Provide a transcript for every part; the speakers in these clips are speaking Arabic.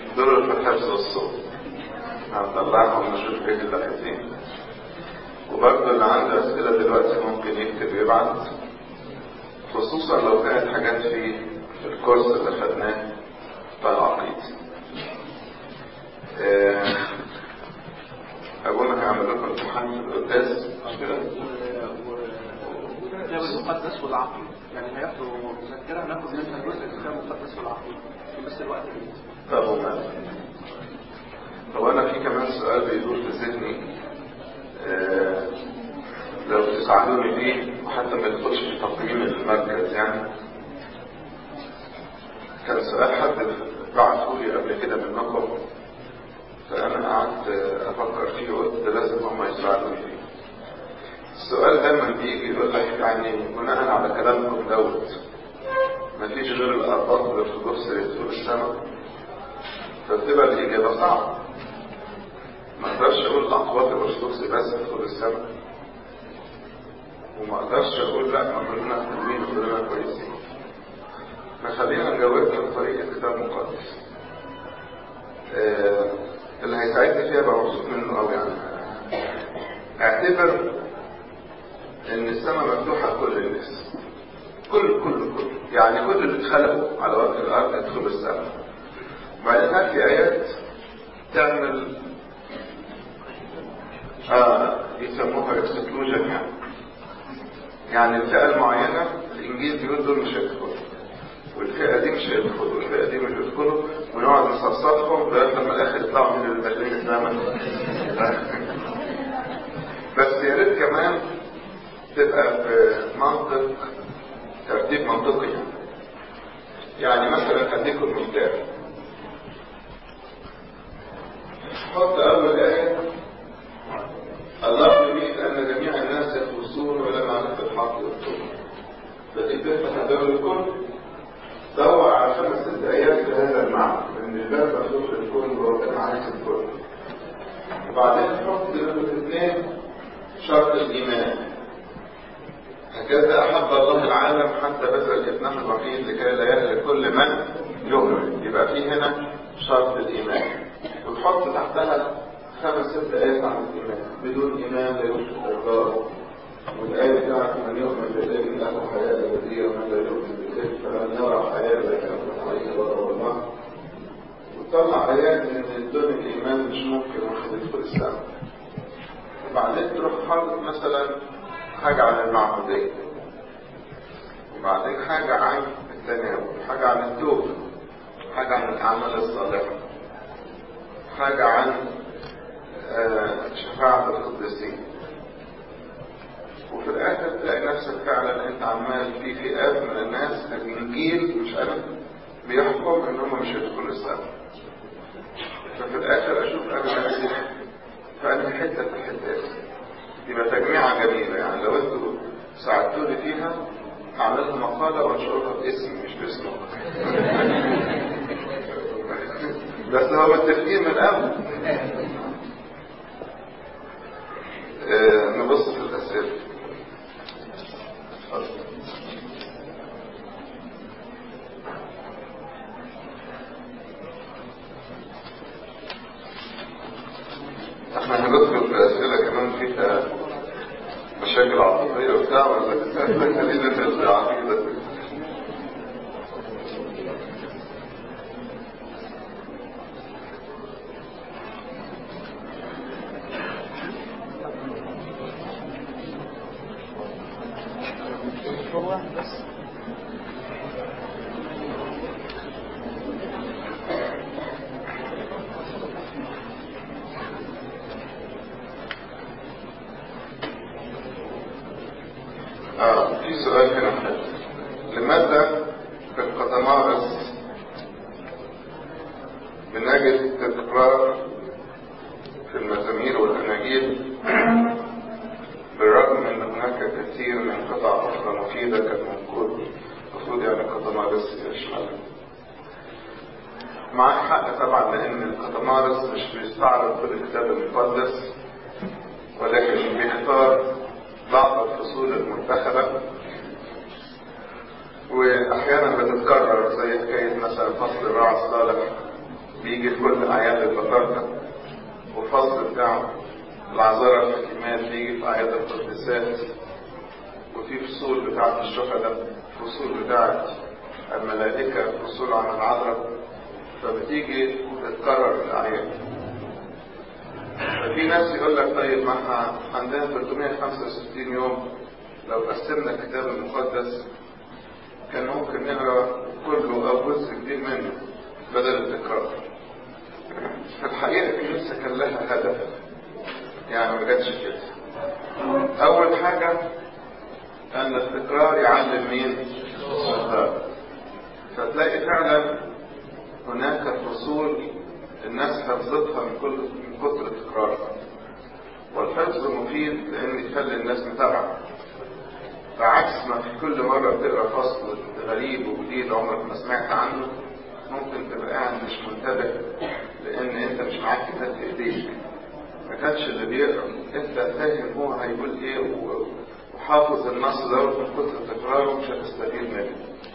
دول في الحفظ والصوت هنطلعهم نشوف ايه اللي عايزين. وبرضه اللي عنده اسئله دلوقتي ممكن يكتب ويبعت، خصوصا لو كانت حاجات في الكورس اللي خدناه بتاع العقيده. أقول هعمل لكم امتحان في القداس الكتاب المقدس والعقيده، يعني هياخدوا مذكره هناخد منها جزء الكتاب المقدس والعقيده في نفس الوقت. طب وماذا؟ طب أنا في كمان سؤال بيدور في ذهني، لو تساعدوني فيه وحتى ما يدخلش في تقييم المركز. يعني كان سؤال حد بعته لي قبل كده منكم، فأنا قعدت أفكر فيه وقلت لازم هم يساعدوني فيه. السؤال دايما بيجي يقول لك يعني بناء على كلامكم دوت مفيش غير الأرباط والأرثوذكس اللي يدخلوا السماء، فبتبقى الإجابة صعبة. ما أقدرش أقول الأقباط الأرثوذكس بس يدخلوا السماء، وما أقدرش أقول لا ما كلنا حلوين وكلنا كويسين. فخلينا نجاوبها بطريقة الكتاب المقدس. اللي هيساعدني فيها بقى مبسوط منه قوي. يعني اعتبر ان السماء مفتوحه لكل الناس، كل يعني كل اللي اتخلقوا على وجه الارض يدخلوا السماء. وبعدين هات لي ايات تعمل يسموها اكسكلوجن، يعني الفئه المعينه الانجيل بيقول دول مش هيدخلوا، والفئه دي مش هيدخلوا، والفئه دي مش هيدخلوا، ونقعد نصفصفهم لغايه لما الاخر يطلعوا من اللي داخلين السماء. بس يا ريت كمان تبقى في منطق، ترتيب منطقي. يعني مثلا اديكم مثال، حط اول ايه الله يريد ان جميع الناس يخلصون ولا معرفه الحق والطرق، فدي تفتح باب الكل. دور على 5-6 ايات في هذا المعنى، ان الباب مفتوح للكل وربنا عايز الكل. وبعدين تحط نمرة 2 شرط الايمان، هكذا احب الله العالم حتى بذل ابنه الوحيد لكي لا يهلك كل من يؤمن. يبقى في هنا شرط الايمان، وتحط تحتها 5-6 ايات عن الايمان. بدون ايمان لا يوجد ارضاء، والايه بتاعت من يؤمن بالله له حياه ابديه ومن لا يؤمن بالله فلن يرى حياه لا يكون عليه ولا الله. وتطلع ايات ان دون الايمان مش ممكن واحد يدخل السماء. وبعدين تروح حاطط مثلا حاجة عن المعمودية، وبعدين حاجة عن التناول، حاجة عن التوبة، حاجة عن الأعمال الصالحة، حاجة عن شفاعة القديسين. وفي الآخر تلاقي نفسك فعلا أنت عمال في فئات من الناس الإنجيل مش أنا بيحكم إنهم مش هيدخلوا السماء. ففي الآخر أشوف أنا نفسي فأنا حتة في الحتات. يبقى تجميعة جميلة. يعني لو انتوا ساعدتوني فيها اعملها مقالة وانشرها باسمي مش باسمه. بس هو التفكير من قبل. نبص في الأسئلة. احنا هندخل في أسئلة كمان فيها مشاكل عاطفية وبتاع، ولا خلينا في العقيدة. في سؤال هنا حلو. لماذا في القطمارس بنجد تكرار في المزامير والأناجيل بالرغم من هناك كثير من قطع أخرى مفيدة كالمنقول؟ المفروض يعني القطمارس يشملها. معك حق طبعا، لأن القطمارس مش بيستعرض كل الكتاب المقدس، ولكن بيختار بعض الفصول المنتخبة، واحيانا بتتكرر زي حكايه مثلا فصل الراعي الصالح بيجي في كل أعياد البطاركة، والفصل بتاعه العذارى الحكيمات بيجي في أعياد القداسات، وفي فصول بتاعة الشهداء، فصول بتاعة الملائكة، فصول عن العذراء، فبتيجي تتكرر في الأعياد. ففي ناس يقول لك طيب ما احنا عندنا 365 يوم، لو قسمنا الكتاب المقدس كان ممكن نقرا كله او جزء كبير منه بدل التكرار. في الحقيقه الكنيسه كان لها هدف، يعني ما جاتش كده. اول حاجه ان التكرار يعلم مين؟ الصغار. فتلاقي فعلا هناك فصول الناس حفظتها من كتر تكرارها، والحفظ مفيد لان يخلي الناس متابعه، فعكس ما في كل مرة بتقرأ فصل غريب وجديد عمرك ما سمعت عنه، ممكن تبقى قاعد مش منتبه لأن أنت مش معاك كتاب في إيديك. ما كانش اللي بيقرأ أنت فاهم هو هيقول إيه وحافظ النص ده من كتر تكراره مش هتستفيد منه.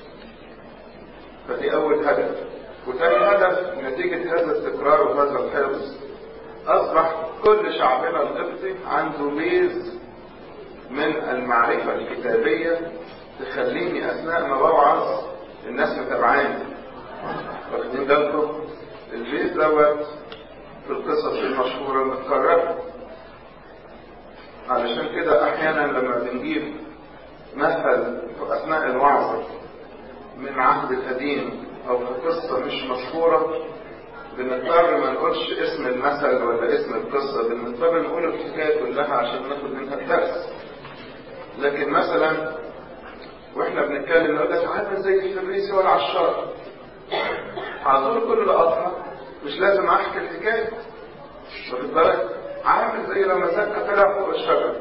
فدي أول هدف. وثاني هدف نتيجة هذا التكرار وهذا الحفظ أصبح كل شعبنا القبطي عنده بيز من المعرفة الكتابية تخليني أثناء ما بوعظ الناس متابعاني. واخدين بالكم؟ البيت دوت في القصص المشهورة متكررة. علشان كده أحيانا لما بنجيب مثل في أثناء الوعظ من عهد القديم أو في قصة مش مشهورة، بنضطر ما نقولش اسم المثل ولا اسم القصة، بنضطر نقول الحكاية كلها عشان ناخد منها الدرس. لكن مثلا واحنا بنتكلم نقول لك عامل زي الفريسي والعشار، هزور كل لقطها مش لازم احكي الحكايه، واخد بالك؟ عامل زي لما زكى طلع فوق الشجره.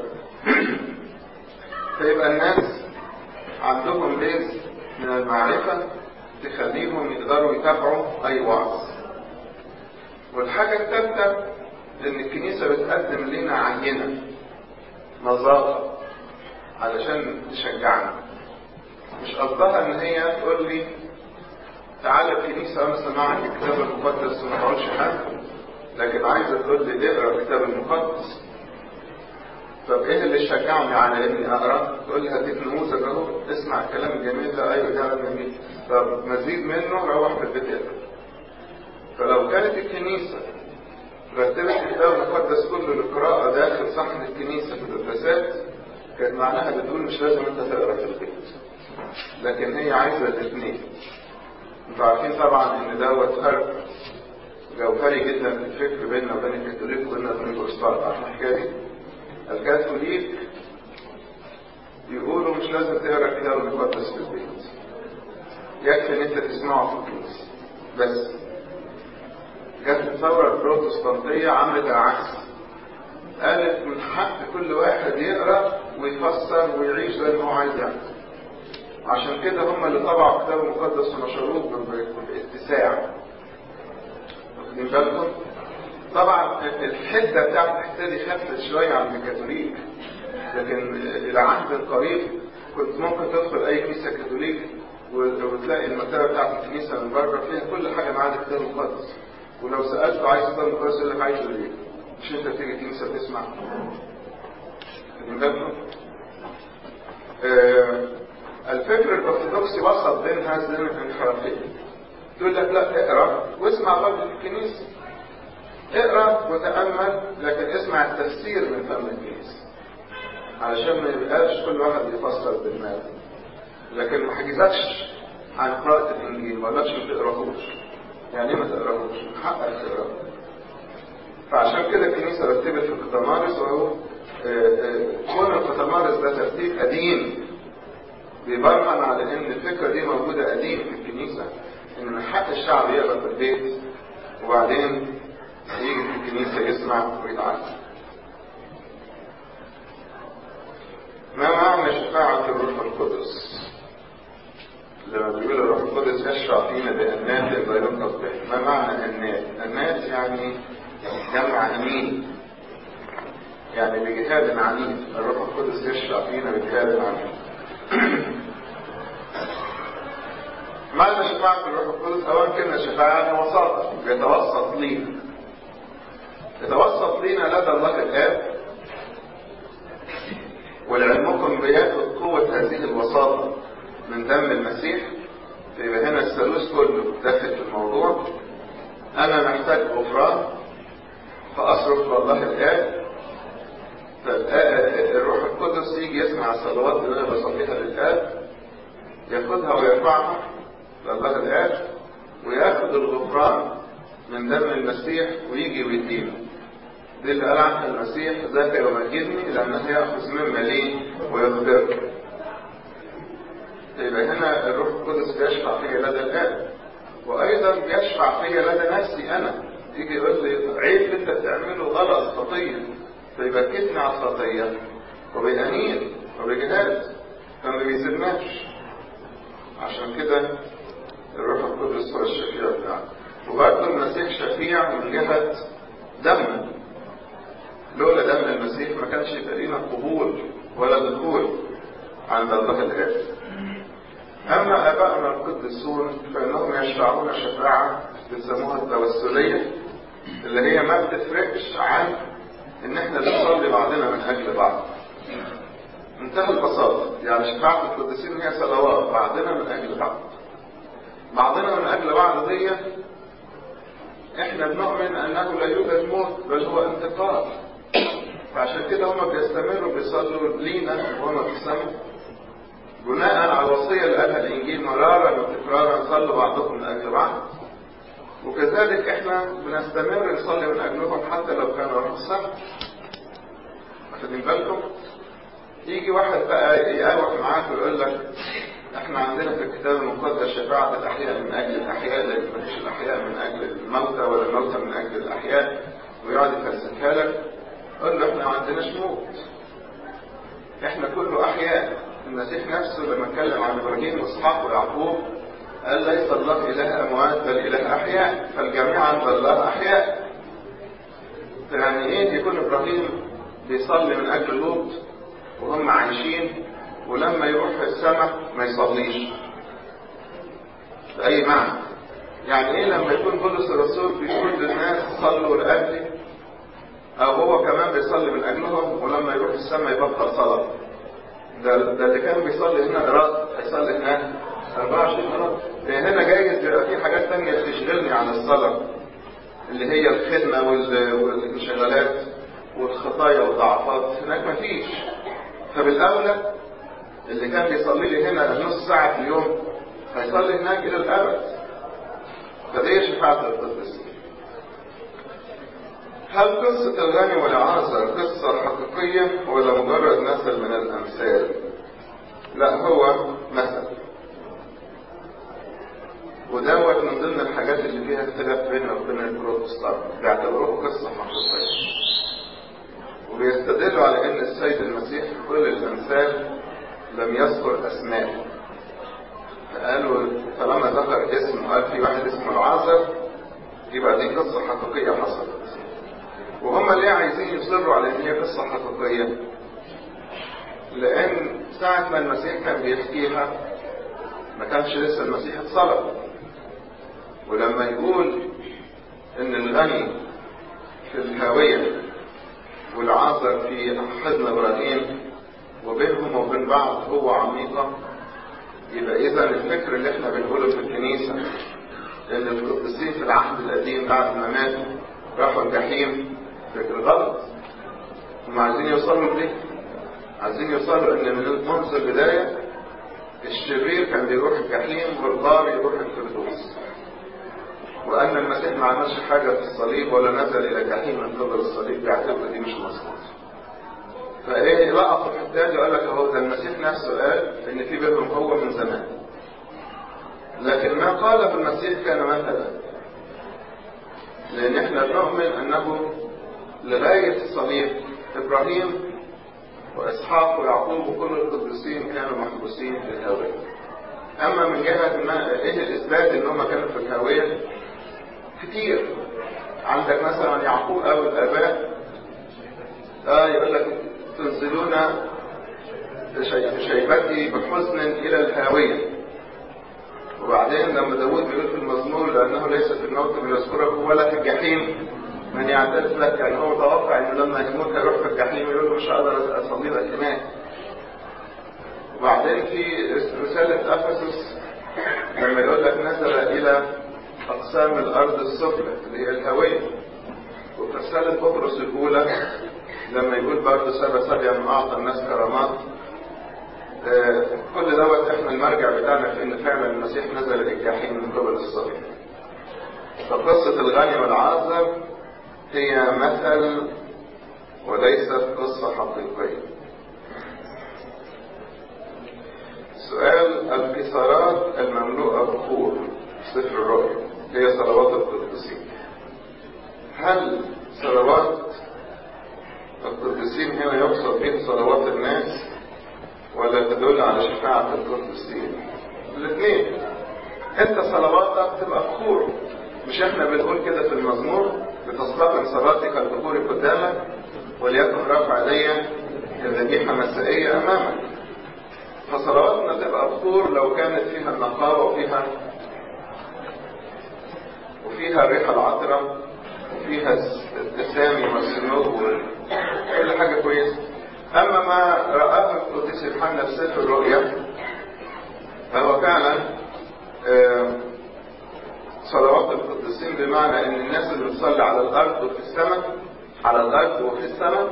فيبقى الناس عندهم بيز من المعرفه تخليهم يقدروا يتابعوا اي وعظ. والحاجه الثالثه ان الكنيسه بتقدم لنا عينه نظافه علشان تشجعنا. مش قصدها ان هي تقول لي تعالى الكنيسه مثلا معك الكتاب المقدس وما تقعدش حاجه، لكن عايزه تقول لي اقرا الكتاب المقدس. طب ايه اللي يشجعني على اني اقرا؟ تقول لي هديك نموذج اهو، اسمع الكلام الجميل ده. ايوه ده جميل، طب مزيد منه روح في البيت اقرا. فلو كانت الكنيسه رتبت الكتاب المقدس كله للقراءه داخل صحن الكنيسه في القداسات، كانت معناها بتقول مش لازم انت تقرا في البيت، لكن هي عايزه الاثنين. انتوا عارفين طبعا ان دوت فرق جوهري جدا في الفكر بيننا وبين الكاثوليك وبيننا وبين البروتستانت. عارفين الحكايه دي؟ الكاثوليك يقولوا مش لازم تقرا الكتاب المقدس في البيت، يكفي ان انت تسمعه في الكنيسه بس. جت الثوره البروتستانتيه عملت العكس، قالت من حق كل واحد يقرا ويفسر ويعيش زي ما هو عايز يعمل. عشان كده هم اللي طبعوا الكتاب المقدس ونشروه باتساع. واخدين بالكم؟ طبعا الحته بتاعت الحته دي خفت شويه عند الكاثوليك، لكن الى عهد قريب كنت ممكن تدخل اي كنيسه كاثوليك وتلاقي المكتبه بتاعت الكنيسه من بره فيها كل حاجه ما عدا الكتاب المقدس. ولو سالته عايز الكتاب المقدس يقول لك عايزه ليه؟ مش انت بتيجي كنيسه تسمع؟ واخدين بالكم؟ الفكر الارثوذكسي وسط بين هذين الانحرافين. تقول لك لا اقرا واسمع برضه الكنيسه، اقرا وتامل لكن اسمع التفسير من فم الكنيسه، علشان ما يبقاش كل واحد يفسر بدماغه. لكن ما حجزكش عن قراءه الانجيل، ما قالكش ما تقراهوش. يعني ايه ما تقراهوش؟ حقك تقراه. فعشان كده الكنيسه رتبت في القطمارس، وهو كون القطمارس ده ترتيب قديم بيبرهن على ان الفكره دي موجوده قديم في الكنيسه، ان من حق الشعب يقرا في البيت وبعدين يجي في الكنيسه يسمع ويتعلم. ما معنى شفاعه الروح القدس؟ لما بيقول الروح القدس يشفع فينا بأنات غير تصبح، ما معنى أنات؟ أنات يعني جمع أمين، يعني بجهاد عنيف. الروح القدس يشفع فينا بجهاد عنيف. معنى شفاعة الروح القدس أولا كلمة شفاعة يعني وساطة، يتوسط لينا. يتوسط لينا لدى الله الآب، ولعلمكم بياخد قوة هذه الوساطة من دم المسيح. فيبقى هنا الثالوث كله داخل في الموضوع. أنا محتاج غفران فأصرف لله الآب، فالروح القدس يجي يسمع الصلوات اللي أنا بصليها للآب، ياخدها ويرفعها لله الآب، وياخد الغفران من دم المسيح ويجي ويدينا. دي اللي قال عنها المسيح ذاك يمجدني لأنه يأخذ مما لي ويغفر. يبقى هنا الروح القدس بيشفع فيا لدى الآب، وأيضا بيشفع فيا لدى نفسي أنا. يجي يقول لي عيب أنت بتعمله غلط خطية، فيبكتني على الخطية وبيأنير وبجهاد، فما بيسيبناش. عشان كده الروح القدس هو الشفيع بتاعنا. وبرضه المسيح شفيع من جهة دمه. لولا دم المسيح ما كانش يبقى لينا قبول ولا دخول عند الله الآب. أما آبائنا القديسون فإنهم يشفعون شفاعة بيسموها التوسلية، اللي هي ما بتفرقش عن إن إحنا بنصلي بعضنا من أجل بعض. منتهى البساطة. يعني شفاعة القديسين هي صلوات بعضنا من أجل بعض. بعضنا من أجل بعض دي إحنا بنؤمن أنه لا يوجد موت بل هو انتقال. فعشان كده هم بيستمروا بيصلوا لينا وهم في السماء بناء على الوصية اللي قالها الإنجيل مرارا وتكرارا: صلوا بعضكم من أجل بعض. وكذلك إحنا بنستمر نصلي من أجلهم حتى لو كانوا في السماء. واخدين بالكم؟ يجي واحد بقى يقاوح معاك ويقول لك احنا عندنا في الكتاب المقدس شفاعة الأحياء من أجل الأحياء، لكن مفيش الأحياء من أجل الموتى ولا الموتى من أجل الأحياء، ويقعد يفلسفها لك. قل له احنا ما عندناش موت، احنا كله أحياء. المسيح نفسه لما اتكلم عن إبراهيم وإسحاق ويعقوب قال ليس الله إله أموات بل إله أحياء، فالجميع عند الله أحياء. يعني إيه يكون إبراهيم بيصلي من أجل لوط وهم عايشين، ولما يروح في السماء ما يصليش؟ بأي معنى؟ يعني ايه لما يكون بولس الرسول بيقول للناس صلوا لأجلي، او هو كمان بيصلي من اجلهم، ولما يروح السماء يبطل صلاة؟ ده اللي كان بيصلي هنا إرادة هيصلي هناك 24 إرادة. هنا جايز يبقى في حاجات تانية تشغلني عن الصلاة، اللي هي الخدمة والانشغالات والخطايا والضعفات. هناك مفيش. فبالأولى اللي كان بيصلي لي هنا نص ساعة في اليوم هيصلي هناك إلى الأبد. فدي شفاعة القدس. هل قصة الغني والعازر قصة حقيقية ولا مجرد مثل من الأمثال؟ لا، هو مثل، ودوت من ضمن الحاجات اللي فيها اختلاف بيننا وبين البروتستانت، بيعتبروه قصة حقيقية، وبيستدلوا على ان السيد المسيح في كل الامثال لم يذكر اسماء. فقالوا طالما ذكر اسم وقال في واحد اسمه العازر يبقى دي قصة حقيقية حصلت. وهم ليه عايزين يصروا على ان هي قصة حقيقية؟ لان ساعة ما المسيح كان بيحكيها ما كانش لسه المسيح اتصلب. ولما يقول ان الغني في الهاوية والعازر في حضن ابراهيم وبينهم وبين بعض قوة عميقة، يبقى اذا الفكر اللي احنا بنقوله في الكنيسة ان القديسين في العهد القديم بعد ما ماتوا راحوا الجحيم، فكر غلط. هم عايزين يوصلوا ليه؟ عايزين يوصلوا ان منذ البداية الشرير كان بيروح الجحيم والبار يروح الفردوس، وان المسيح ما عملش حاجة في الصليب ولا نزل الى الجحيم من قبل الصليب، بيعتبر دي مش مظبوط. فايه لقطوا في الحتة وقال لك اهو ده المسيح نفسه قال ان في بينهم هو من زمان، لكن ما قاله المسيح كان مثلا، لان احنا نؤمن انه لغاية الصليب ابراهيم واسحاق ويعقوب وكل القديسين كانوا محبوسين في الهاوية. اما من جهة ما ايه الاثبات ان هم كانوا في الهاوية كتير. عندك مثلا يعقوب او الاباء يقول لك تنزلون شيبتي بحزن الى الهاوية، وبعدين لما داود بيقول في المزمور لأنه ليس في الموت من يذكرك ولا في الجحيم من يعترف لك، يعني هو متوقع إنه لما يموت هيروح في الجحيم يقول له مش هقدر أصلي لك هناك. وبعدين في رسالة أفسس لما يقول لك نزل إلى أقسام الأرض السفلى اللي هي الهوية. وفي رسالة بطرس الأولى لما يقول برضه سبيا أعطى الناس كرامات. كل دوت احنا المرجع بتاعنا في ان فعلا المسيح نزل الجحيم من قبل الصليب. فقصة الغني والعازر هي مثل وليست قصة حقيقية. سؤال: القيثارات المملوءة بخور سفر الرؤيا هي صلوات القديسين، هل صلوات القديسين هنا يقصد بها صلوات الناس ولا تدل على شفاعة القديسين؟ الاثنين. انت صلواتك تبقى بخور، مش احنا بنقول كده في المزمور بتصطقم صلاتي كالبخور قدامك وليكن رفع يدي كالذبيحة مسائية امامك. فصلواتنا تبقى بخور لو كانت فيها النقاوة وفيها الريحة العطرة وفيها التسامي والسنو كل حاجة كويسة. أما ما رآه القديس يوحنا في سفر الرؤيا فهو فعلا صلوات القديسين، بمعنى أن الناس اللي بتصلي على الأرض وفي السماء، على الأرض وفي السماء،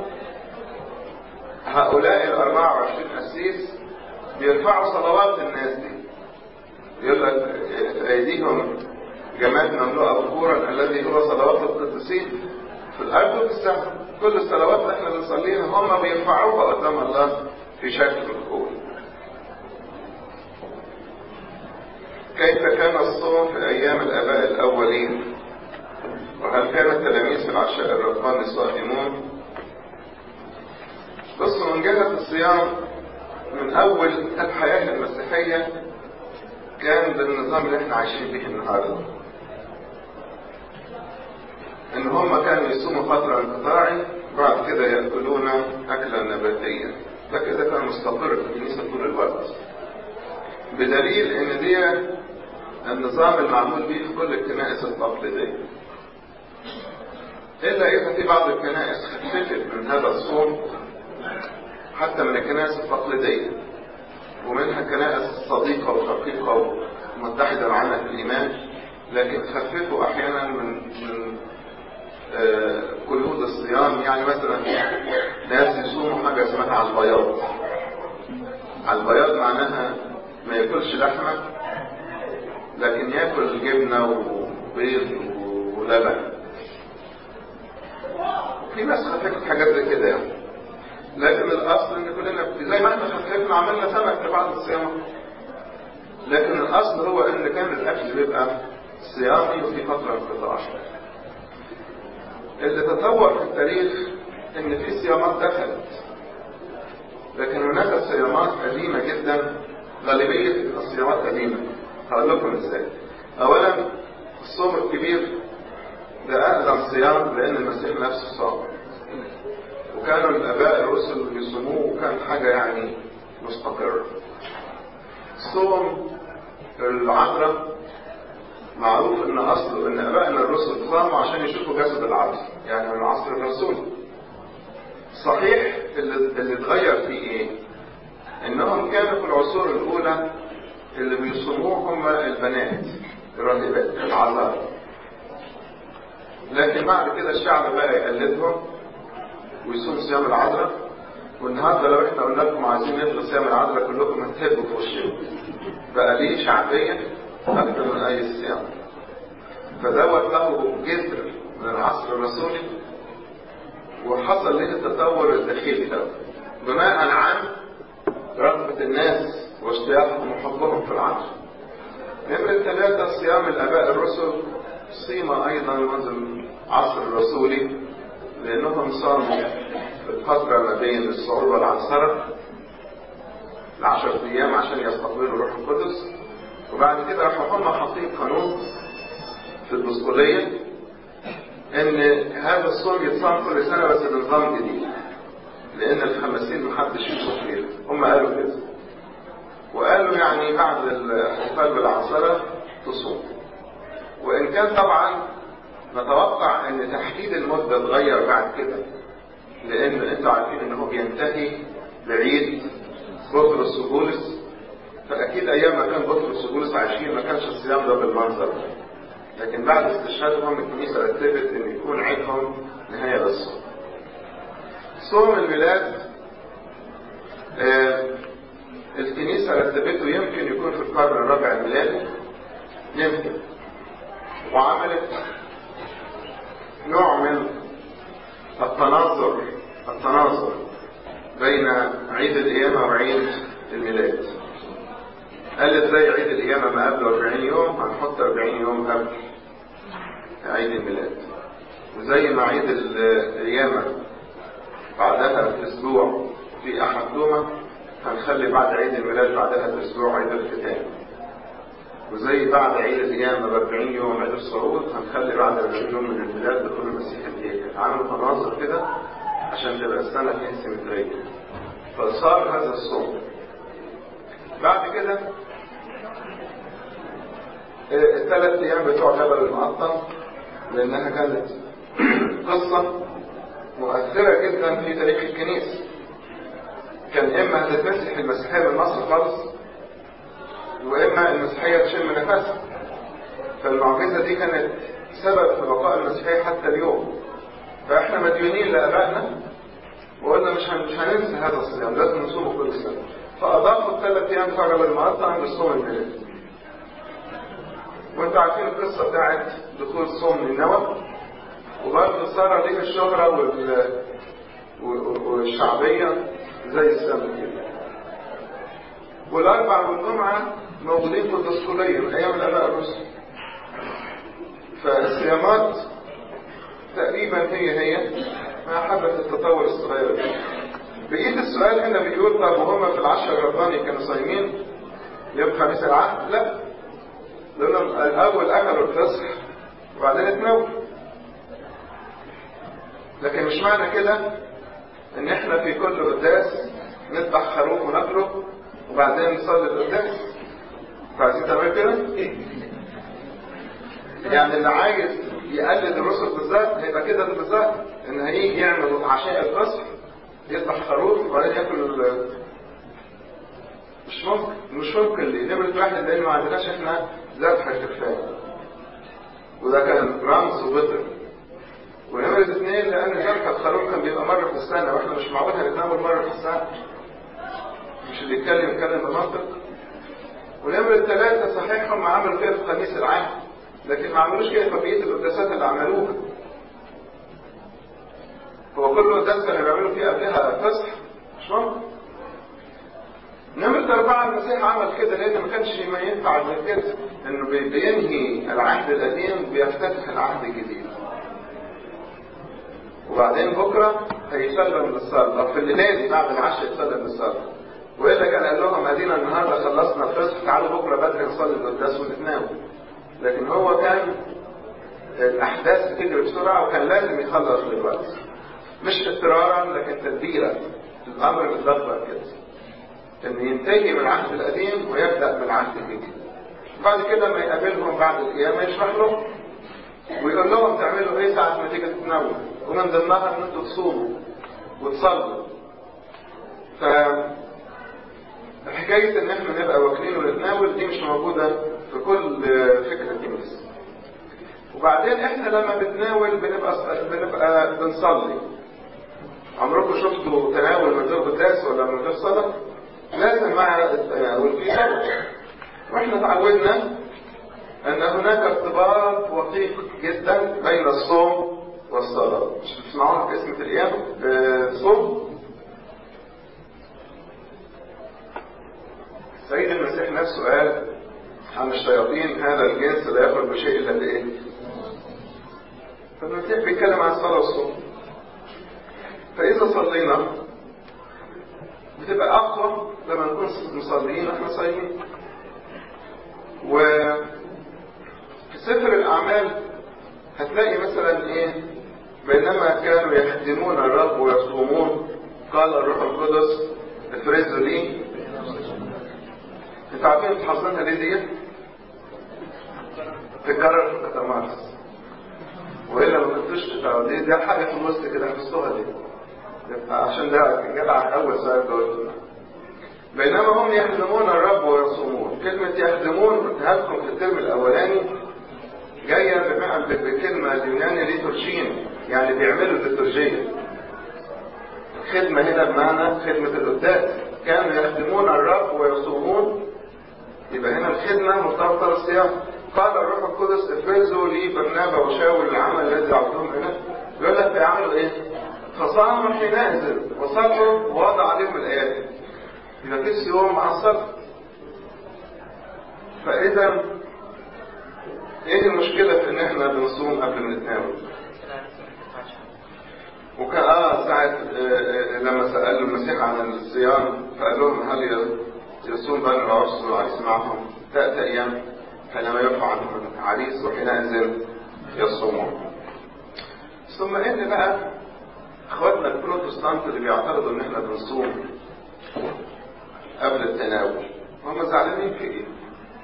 هؤلاء 24 قسيس بيرفعوا صلوات الناس دي. يقول لك في أيديهم جماد مملوءة بخورا الذي هو صلوات القديسين في الأرض وفي السماء. كل الصلوات اللي احنا بنصليها هم بيرفعوها قدام الله في شكل الخور. كيف كان الصوم في أيام الآباء الأولين؟ وهل كان التلاميذ في العشاء الرباني صائمون؟ بصوا، من جهة الصيام من أول الحياة المسيحية كان بالنظام اللي احنا عايشين به النهارده، ان هم كانوا يصوموا فترة انقطاعي بعد كده يأكلون أكلا نباتيا. فكده كان مستقر في الكنيسة طول الوقت، بدليل ان دي النظام المعمول به في كل الكنائس التقليدية، إلا إذا في بعض الكنائس خففت من هذا الصوم حتى من الكنائس التقليدية، ومنها كنائس صديقة وشقيقة ومتحدة معنا في الإيمان، لكن خففوا أحيانا من قيود الصيام. يعني مثلا ناس يصوموا حاجة اسمها على البياض. على البياض معناها ما ياكلش لحمة لكن ياكل جبنة وبيض ولبن. في ناس خففت حاجات زي كده يعني، لكن الأصل ان كلنا زي ما احنا خففنا عملنا سمك لبعض الصيام، لكن الأصل هو ان كان الأكل بيبقى صيامي وفي فترة انقطاع. اللي تطور في التاريخ ان في صيامات دخلت، لكن هناك صيامات قديمة جدا، غالبية الصيامات قديمة. هقول لكم ازاي. اولا الصوم الكبير ده اقدم صيام لان المسيح نفسه صام، وكانوا الاباء الرسل بيصوموه وكان حاجة يعني مستقرة. صوم العذراء معروف ان اصله ان ابائنا الرسل صاموا عشان يشوفوا جسد العذراء، يعني من العصر الرسولي. صحيح اللي اتغير فيه ايه؟ انهم كانوا في العصور الاولى اللي بيصوموه هم البنات الراهبات العذراء، لكن بعد كده الشعب بقى يقلدهم ويصوم صيام العذراء. والنهارده لو احنا قلنا لكم عايزين نلغي صيام العذراء كلكم هتهبوا في وشكم، بقى ليه شعبيه اكثر من اي صيام. فدوت له جذر من العصر الرسولي، وحصل له التطور الداخلي ده بناء عن رغبة الناس واشتياقهم وحبهم في العصر. نمرة 3 صيام الآباء الرسل صيم أيضا منذ العصر الرسولي، لأنهم صاموا في الفترة ما بين الصعود والعنصرة 10 أيام عشان يستقبلوا الروح القدس. وبعد كده راحوا هم حاطين قانون في البسطولية ان هذا الصوم يتصام كل سنة بس بنظام جديد، لان الخمسين محدش يصوم فيه. هم قالوا كده، وقالوا يعني بعد الاحتفال بالعنصرة تصوم. وإن كان طبعا نتوقع أن تحديد المدة اتغير بعد كده، لأن أنتوا عارفين أنه بينتهي بعيد بطرس وبولس، فأكيد أيام ما كان بطرس وبولس عايشين ما كانش الصيام ده بالمنظر ده، لكن بعد استشهادهم الكنيسة رتبت أن يكون عيدهم نهاية للصوم. صوم الميلاد الكنيسة رتبته يمكن يكون في القرن الرابع الميلادي، يمكن، وعملت نوع من التناظر بين عيد القيامة وعيد الميلاد. قالت زي عيد القيامة ما قبله 40 يوم هنحط 40 يوم قبل عيد الميلاد، وزي ما عيد القيامة بعدها بأسبوع في أحد توما هنخلي بعد عيد الميلاد بعدها بأسبوع عيد الختان، وزي بعد عيد القيامة ب40 يوم عيد الصعود هنخلي بعد 40 يوم من الميلاد دخول المسيح الهيكل. عملوا تناظر كده عشان تبقى السنة فيها سيمترية، فصار هذا الصوم. بعد كده الثلاث أيام بتوع جبل المقطم، لأنها كانت قصة مؤثرة جدا في تاريخ الكنيسة. كان إما هتتمسح المسيحية من مصر خالص، وإما المسيحية تشم نفسها. فالمعجزة دي كانت سبب في بقاء المسيحية حتى اليوم. فإحنا مديونين لآبائنا وقلنا مش هننسى هذا الصيام، لازم نصومه كل سنة. فأضافوا الثلاث أيام بتوع جبل المقطم بالصوم الميلادي. وانتوا عارفين القصة بتاعت دخول صوم نينوى، وبرضه صار ليه الشهرة والشعبية زي السمك كده. والأربع والجمعة موجودين في الدستورية من أيام الآباء الرسل. فالصيامات تقريبا هي ما حبت التطور الصغير ده. بقيت السؤال هنا بيقول طب وهم في العشر الرباني كانوا صايمين يوم خميس العهد؟ لا، لأنهم الأول أكلوا الفصح وبعدين اتناولوا. لكن مش معنى كده إن إحنا في كل قداس نذبح خروف وناكله وبعدين نصلي القداس. فعايزين تعملوا كده؟ يعني اللي عايز يقلد الرسل بالذات هيبقى كده بالذات، إن هيجي يعمل عشاء الفصح يذبح خروف وبعدين ياكل. مش ممكن ليه؟ نمرة واحد لأن ما عندناش إحنا ذبح الكفاية، وده كان رمز وبطر. ونمرة اثنين لأن ذبح الخروف كان بيبقى مرة في السنة، وإحنا مش معقول هنتناول مرة في السنة. مش اللي يتكلم بمنطق. ونمرة ثلاثة صحيح هم عملوا كده في خميس العهد، لكن ما عملوش كده في بقية القداسات اللي عملوها. هو كل قداس كانوا بيعملوا فيه قبلها فصح؟ مش ممكن. نمرة أربعة المسيح عمل كده لأن ما كانش ما ينفع غير كده، إنه بينهي العهد القديم بيفتتح العهد الجديد. وبعدين بكرة هيسلم للصلاة، أو في الليلة دي بعد العشاء يسلم للصلاة. وإلا كان قال لهم أدينا النهاردة خلصنا الفصح، تعالوا بكرة بدري نصلي القداس ونتناول. لكن هو كان الأحداث بتجري بسرعة وكان لازم يخلص دلوقتي، مش اضطرارا لكن تدبيرا. الأمر متدبر كده، إن ينتهي من العهد القديم ويبدأ بالعهد الجديد. بعد كده ما يقابلهم بعد القيامة يشرح لهم ويقول لهم تعملوا إيه ساعة ما تيجي تتناولوا، ومن ضمنها إن أنتوا تصوموا وتصلوا. فحكاية إن إحنا نبقى واكلين ونتناول دي مش موجودة في كل فكرة الكنيسة. وبعدين إحنا لما بنتناول بنبقى بنصلي. عمركم شفتوا تناول من غير قداس ولا من غير صلاة؟ لازم مع التناول في صلاة. واحنا تعودنا ان هناك ارتباط وثيق جدا بين الصوم والصلاة. مش بتسمعوها في اسم الايام صوم؟ سيد المسيح نفسه قال عن الشياطين هذا الجنس لا يخرج بشيء الا بايه؟ فالمسيح بيتكلم عن الصلاة والصوم. فاذا صلينا بتبقى اقوى لما نكون مصليين احنا صايمين. وفي سفر الاعمال هتلاقي مثلا ايه؟ بينما كانوا يخدمون الرب ويصومون قال الروح القدس افرزوا لي. انتوا عارفين حافظينها ليه دي؟ تتكرر في الكتامارس، وإلا ما كنتوش تتعود. دي حاجة في الوسط كده حفظتوها دي، عشان ده جدع أول سؤال دول. بينما هم يخدمون الرب ويصومون. كلمة يخدمون قلتها لكم في الترم الأولاني جاية بكلمة اليوناني ليتورجين، يعني بيعملوا الليتورجية. خدمة هنا بمعنى خدمة القداس. كانوا يخدمون الرب ويصومون، يبقى هنا الخدمة مرتبطة بالصيام. قال الروح القدس افرزوا لي برنابا وشاول العمل الذي عرضهم هنا. يقول لك بيعملوا ايه؟ فصاموا حينئذ وصلوا ووضع عليهم الآيات. يبقى في صيام مع الصلاة. فإذا ايه المشكلة في ان احنا بنصوم قبل ما نتناول؟ وكان ساعة لما سألوا المسيح عن الصيام فقال لهم هل يصوم بني العرس والعريس معهم؟ تأتي أيام حينما يرفع عنهم العريس وحينئذ يصومون. ثم ان بقى اخواتنا البروتستانت اللي بيعترضوا ان احنا بنصوم قبل التناول هم زعلانين في ايه؟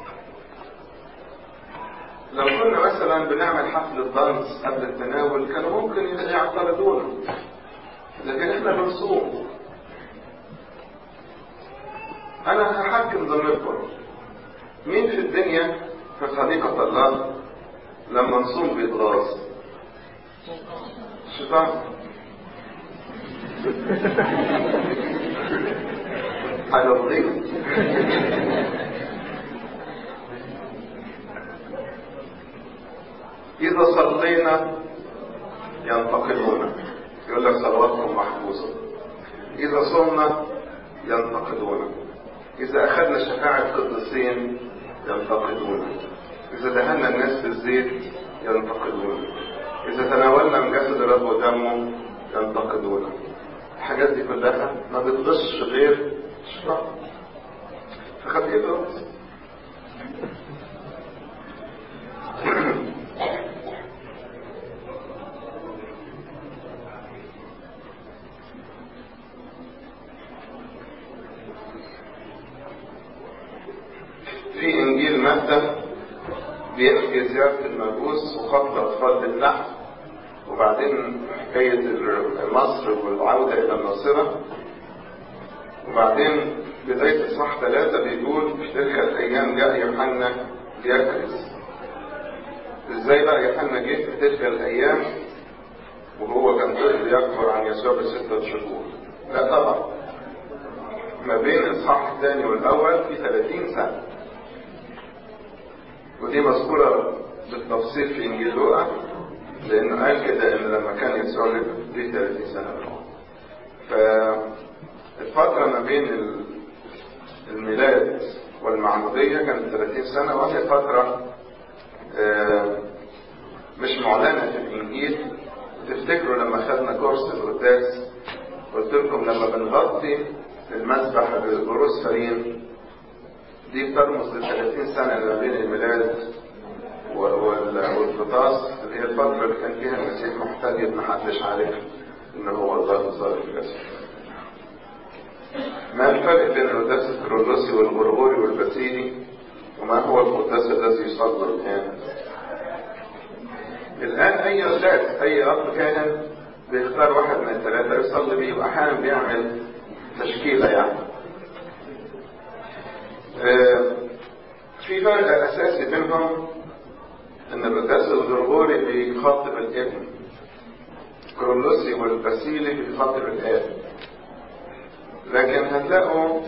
لو كنا مثلا بنعمل حفلة دانس قبل التناول كانوا ممكن يعترضونا، لكن احنا بنصوم. انا هحكم ضميركم، مين في الدنيا في خليقة الله لما نصوم بيتغاظ؟ الشيطان. حاجة لطيفة. إذا صلينا ينتقدون، يقول لك صلواتهم محفوظة. إذا صمنا ينتقدون. إذا أخذنا شفاعة قديسين ينتقدون. إذا دهنا الناس بالزيت ينتقدون. إذا تناولنا من جسد الرب ودمه ينتقدون. الحاجات دي كلها ما بتغش غير الشيطان. فخليته في إنجيل متى بيحكي زيارة المجوس وقتل أطفال باللحم، وبعدين حكاية مصر والعودة إلى الناصرة، وبعدين بداية إصحاح 3 بيقول في تلك الأيام جاء يوحنا ليكرز. إزاي بقى يوحنا جه في تلك الأيام وهو كان طفل يكبر عن يسوع ب6 شهور؟ لا طبعا، ما بين الإصحاح الثاني والأول في 30 سنة، ودي مذكورة بالتفصيل في إنجيل لوقا، لأنه قال كده إن لما كان يسوع ليه 30 سنة. فالفترة ما بين الميلاد والمعمودية كانت 30 سنة، وهي فترة مش معلنة في الإنجيل. تفتكروا لما خدنا كورس القداس قلت لكم لما بنغطي المسبح بالجروسفرين دي بترمز ل 30 سنة اللي بين الميلاد والفطاس، اللي هي الفترة اللي كان فيها المسيح محتجب محدش عارف ان هو الله الظاهر في جسده. ما الفرق بين القداس الكرولوسي والغرغوري والباسيلي؟ وما هو القداس الذي يصلى الآن؟ الآن أي قداس أي أب كاهن بيختار واحد من الثلاثة يصلي بيه، وأحيانا بيعمل تشكيلة يعني. في فرق أساسي بينهم، إن القداس الغرغوري بيخاطب الابن، الكرولوسي والباسيلي بيخاطب الآب. لكن هتلاقوا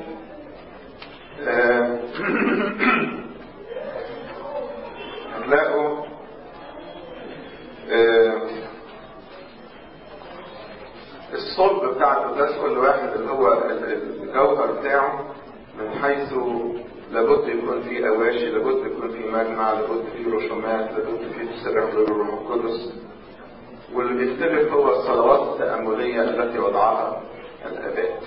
الصلب بتاع القداس كل واحد اللي هو الجوهر بتاعه من حيث لابد يكون فيه أواشي، لابد يكون فيه مجمع، لابد فيه رسومات، لابد فيه تسبح للروح القدس. واللي بيختلف هو الصلوات التأملية التي وضعها الآباء.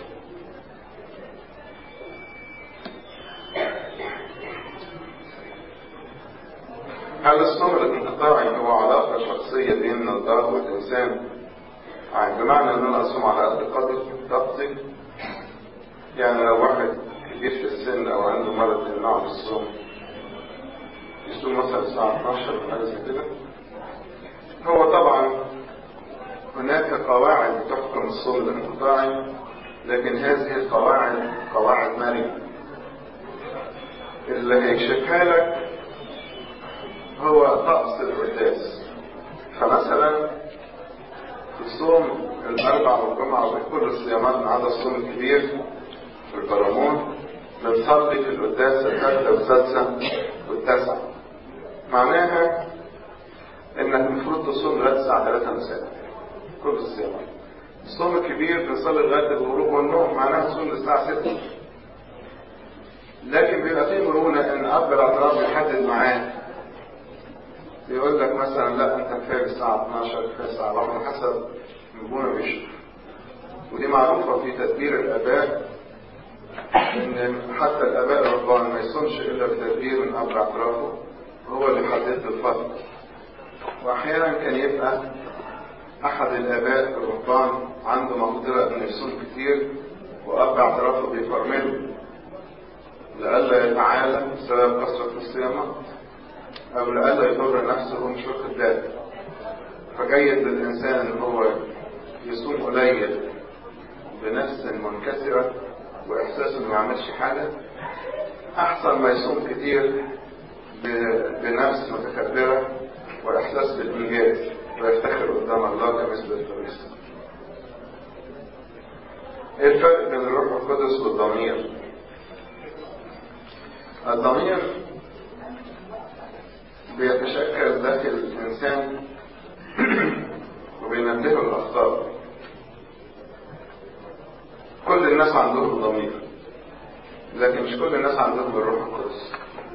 هل الصوم الانقطاعي هو علاقة شخصية بين الله والإنسان؟ يعني بمعنى أن أنا أصوم على قد قدر طاقتي، يعني لو واحد كبير في السن أو عنده مرض يمنعه من الصوم يصوم مثلا الساعة 12 أو حاجة زي كده. هو طبعا هناك قواعد تحكم الصوم الانقطاعي، لكن هذه القواعد قواعد مرنة. اللي هيكشفها لك هو طقس القداس. فمثلا في الصوم الأربع والجمعة وكل الصيامات ما عدا الصوم الكبير في البرامون بنصلي في القداس الثالثة والسادسة والتاسعة. معناها انك المفروض تصوم لغاية الساعة 3 مساء كل الصيامات. الصوم الكبير بنصلي لغاية الغروب والنوم، معناها تصوم للساعة 6. لكن بيبقى فيه مرونة ان اب الاعتراف يحدد معاه، يقول لك مثلا لا انت كفايه الساعة 12 كفايه الساعة 4 حسب نجوم بيشوف. ودي معروفة في تدبير الاباء، ان حتى الاباء الرهبان ما يصومش الا بتدبير من اب اعترافه، وهو اللي يحدد له الفضل. واحيانا كان يبقى احد الاباء الرهبان عنده مقدرة انه يصوم كتير واب اعترافه بيفرمله لئلا يتعالى بسبب كثرة الصيامات، او لئلا يضر نفسه ومش واخد باله. فجيد للانسان ان هو يصوم قليل بنفس منكسرة واحساسه انه ما يعملش حاجة، احسن ما يصوم كتير بنفس متكبرة واحساس بالانجاز ويفتخر قدام الله كمثل الفريسة. ايه الفرق بين الروح القدس والضمير؟ الضمير بيتشكل داخل الانسان وبينبهه الاخطاء. كل الناس عندهم ضمير، لكن مش كل الناس عندهم الروح القدس.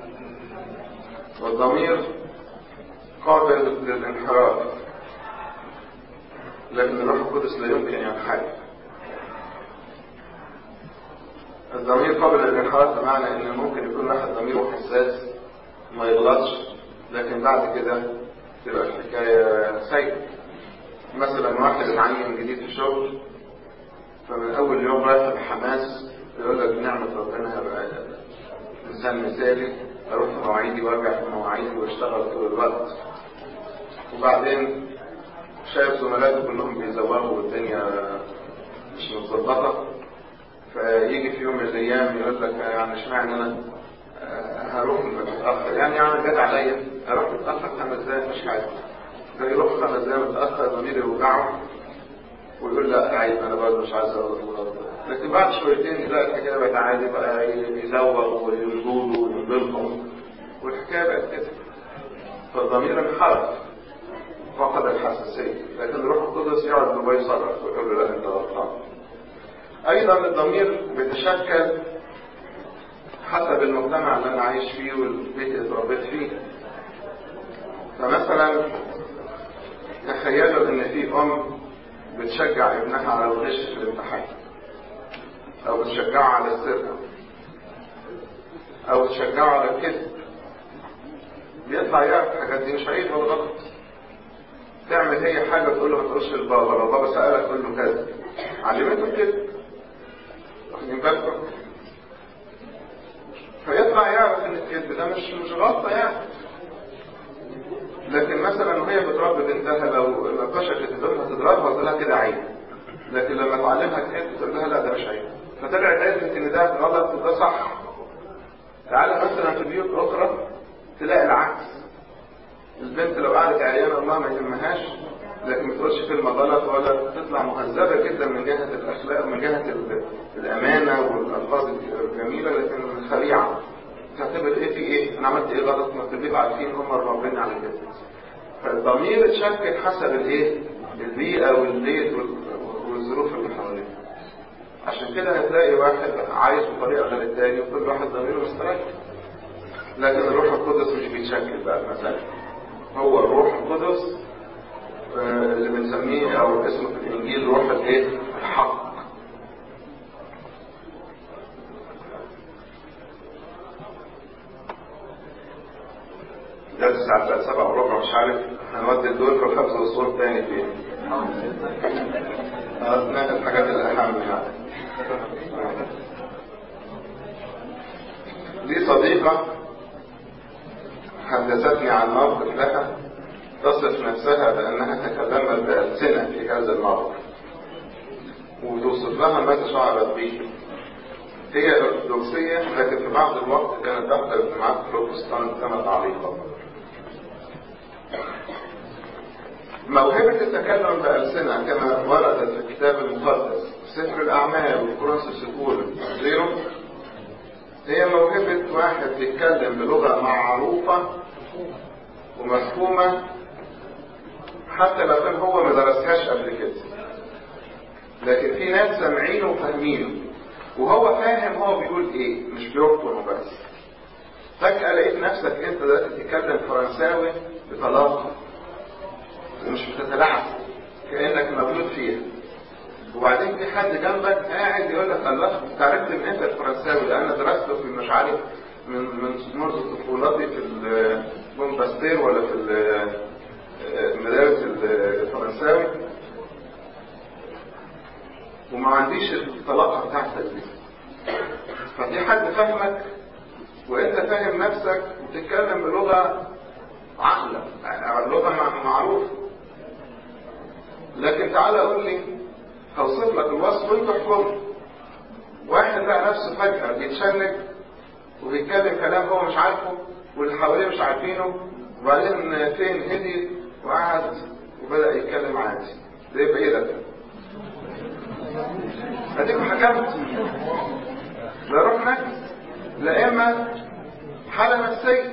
والضمير قابل للانحراف، لكن الروح القدس لا يمكن ينحرف. الضمير قابل للانحراف بمعنى ان ممكن يكون واحد ضميره حساس ما يغلطش، لكن بعد كده تبقى الحكاية سيئة. مثلا واحد اتعين جديد في شغل، فمن اول يوم رايح بحماس يقول لك بنعمة ربنا هبقى انسان مثالي، اروح في مواعيدي وارجع في مواعيدي واشتغل طول الوقت. وبعدين شايف زملاته كلهم بيزوغوا والدنيا مش متظبطة، فيجي في يوم من الايام يقول لك يعني اشمعنى انا هروح متاخر، يعني انا جت عليا اروح متاخر 5 دقايق مش حاجه. فيروح 5 دقايق متاخر ضميري يوجعه ويقول لا عيب انا برضه مش عايز اغلط. لكن بعد شويتين يلاقي الحكايه بقت عادي، بقى يزوغ ويردود وينبلهم والحكايه بقت كده. فالضمير انحرف فقد الحساسيه، لكن الروح القدس يقعد انه يصرف ويقول له لا انت غلطان. ايضا الضمير بيتشكل حسب المجتمع اللي انا عايش فيه والبيت اللي اتربيت فيه. فمثلا تخيلوا ان في ام بتشجع ابنها على الغش في الامتحان، او بتشجعه على السرقة، او بتشجعه على الكذب. بيطلع يعرف الحاجات دي مش عيب ولا غلط. تعمل هي حاجة تقول له ما تقولش لبابا، لو بابا سألك قول له كذا، علمته الكذب. واخدين بالكم؟ فيطلع يعرف ان الكذب ده مش غلطة يعني. لكن مثلا وهي بتربي بنتها لو نقشت تضربها تقول لها كده عيب، لكن لما تعلمها الكذب تقول لها لا ده مش عيب، فطلعت عرفت ان ده غلط وده صح. تعالى مثلا في بيوت اخرى تلاقي العكس، البنت لو قعدت عيانه الله ما يهمهاش، لكن ما تقولش كلمه غلط ولا تطلع مهذبه جدا من جهه الاخلاق ومن جهه الامانه والالفاظ الجميله، لكن خليعه. تعتبر ايه في ايه؟ انا عملت ايه غلط؟ ما تبقى عارفين هم مربين على كده. فالضمير اتشكل حسب الايه؟ البيئه والبيت والظروف اللي حواليه. عشان كده هتلاقي واحد عايش بطريقه غير الثاني وكل واحد ضميره مستريح. لكن الروح القدس مش بيتشكل بقى مثلا. هو الروح القدس اللي بنسميه او اسمه في الانجيل روح الايه؟ الحق. ده الساعة بقى 7:15 مش عارف هنودي الدور في الخبز والصوت تاني فين. ناخد الحاجات الأهم يعني. دي صديقة حدثتني عن موقف لها تصف نفسها بأنها تكلمت بألسنة في هذا الموقف، وتوصف لها ماذا شعرت به. هي أرثوذكسية، لكن في بعض الوقت كانت تحضر اجتماعات بروتستانت كما تعليقا. موهبة التكلم بألسنة كما وردت في الكتاب المقدس في سفر الأعمال وكورنثوس الأولى وغيره، هي موهبة واحد بيتكلم بلغة معروفة ومفهومة حتى لو كان هو ما درسهاش قبل كده، لكن في ناس سامعينه وفاهمينه وهو فاهم هو بيقول ايه، مش بيرطم بس. فجأة لقيت نفسك انت دلوقتي بتتكلم فرنساوي بطلاقة ومش بتتلعب كأنك مولود فيها، وبعدين في حد جنبك قاعد يقول لك الله انت عرفت من انت الفرنساوي ده؟ انا درسته في مش عارف من منذ طفولتي في البومباستير ولا في المدارس الفرنساوي، وما عنديش الطلاقة بتاعتك دي. ففي حد فاهمك وانت فاهم نفسك وتتكلم بلغة عقلة، لغة معروفة. لكن تعالى قول لي هوصف لك الوصف وانت احكم. واحد لقى نفسه فجأة بيتشنج وبيتكلم كلام هو مش عارفه واللي حواليه مش عارفينه، وبعدين فين هدي وقعد وبدأ يتكلم عادي، ده يبقى ايه ده؟ اديكم حكمت. لا روح نكس، لا اما حالة نفسية.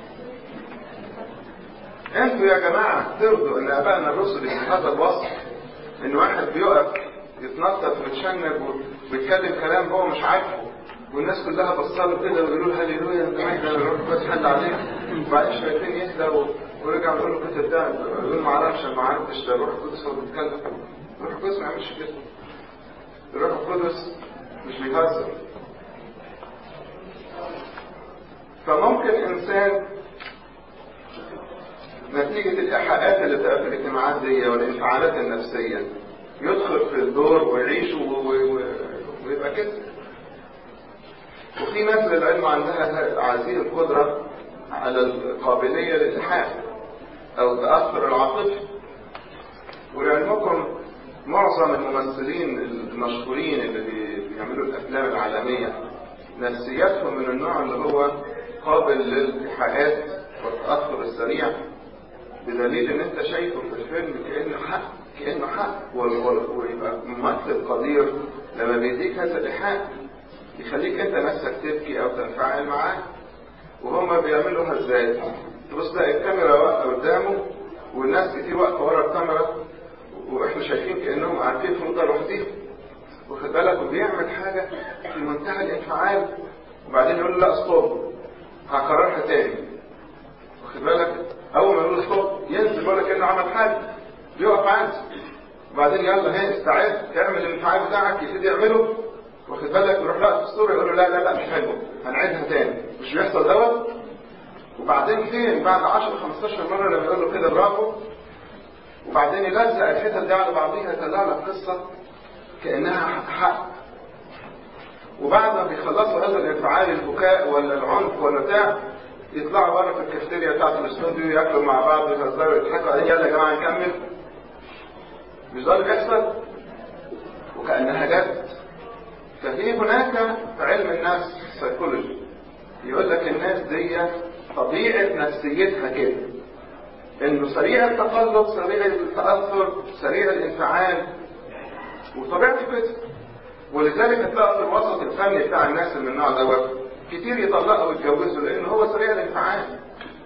انتوا يا جماعة ترضوا ان ابائنا الرسل في هذا الوصف، ان واحد بيقف يتنطط ويتشنج ويتكلم كلام هو مش عارفه والناس كلها بصاله كده ويقولوا له هللويا انت مجد الروح القدس حل عليك، وبعدين شويتين يهدى ورجعوا يقولوا له كنت بتاع يقول ما اعرفش ما عرفتش ده الروح القدس هو بيتكلم. الروح القدس ما يعملش كده. الروح القدس مش بيهزر. فممكن انسان نتيجة الإيحاءات اللي بتبقى في الاجتماعات دي والانفعالات النفسية يدخل في الدور ويعيش ويبقى كده. وفي ناس للعلم عندها هذه القدرة على القابلية للإيحاء أو التأثر العاطفي. ولعلمكم معظم الممثلين المشهورين اللي بيعملوا الأفلام العالمية نفسياتهم من النوع اللي هو قابل للإيحاءات والتأثر السريع، بدليل ان انت شايفه في الفيلم كأنه حق ويبقى ممثل قدير لما بيديك هذا الإيحاء يخليك انت نفسك تبكي او تنفعل معاه. وهم بيعملوها ازاي؟ تبص تلاقي الكاميرا واقفه قدامه والناس كتير واقفه ورا الكاميرا واحنا شايفين كانهم قاعدين في اوضه لوحدهم، واخد بالك، وبيعمل حاجه في منتهى الانفعال وبعدين يقول له لا ستوب هكررها تاني، واخد بالك. اول ما يقول ستوب ينزل ولا كانه عمل حاجه، بيقف عادي، وبعدين يلا هي استعد اعمل الانفعال بتاعك يبتدي يعمله، واخد بالك، يروح لا في الصوره يقول له لا لا لا مش حلو هنعيدها تاني، مش بيحصل دوت. وبعدين فين بعد 10 15 مره لما يقول له كده برافو، وبعدين يلزق الحتت دي على بعضيها يطلع لك قصه كانها حق. وبعد ما بيخلصوا هذا الانفعال البكاء ولا العنف ولا بتاع يطلعوا بره في الكافتيريا بتاعت الاستوديو ياكلوا مع بعض ويهزروا ويضحكوا عليه، يلا يا جماعه نكمل. مش ده اللي بيحصل؟ وكانها جد. ففي هناك في علم النفس سيكولوجي يقول لك الناس دي طبيعه نفسيتها كده، انه سريع التقلب سريع التاثر سريع الانفعال وطبيعته كده. ولذلك هتلاقي في الوسط الفني بتاع الناس من النوع دوت كتير يطلقوا ويتجوزوا لان هو سريع الانفعال،